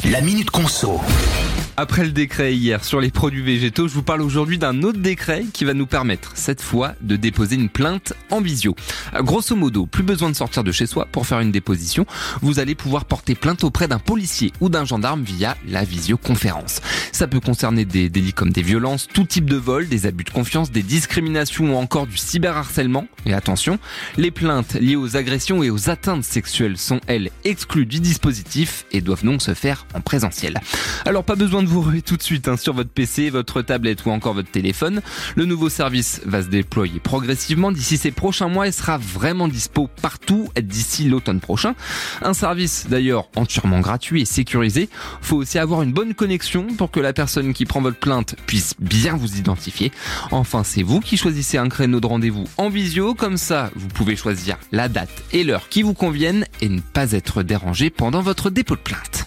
La Minute Conso. Après le décret hier sur les produits végétaux, je vous parle aujourd'hui d'un autre décret qui va nous permettre, cette fois, de déposer une plainte en visio. Grosso modo, plus besoin de sortir de chez soi pour faire une déposition. Vous allez pouvoir porter plainte auprès d'un policier ou d'un gendarme via la visioconférence. Ça peut concerner des délits comme des violences, tout type de vol, des abus de confiance, des discriminations ou encore du cyberharcèlement. Et attention, les plaintes liées aux agressions et aux atteintes sexuelles sont, elles, exclues du dispositif et doivent donc se faire en présentiel. Alors pas besoin de vous ruer tout de suite sur votre PC, votre tablette ou encore votre téléphone. Le nouveau service va se déployer progressivement d'ici ces prochains mois et sera vraiment dispo partout d'ici l'automne prochain. Un service d'ailleurs entièrement gratuit et sécurisé. Faut aussi avoir une bonne connexion pour que la personne qui prend votre plainte puisse bien vous identifier. Enfin, c'est vous qui choisissez un créneau de rendez-vous en visio. Comme ça, vous pouvez choisir la date et l'heure qui vous conviennent et ne pas être dérangé pendant votre dépôt de plainte.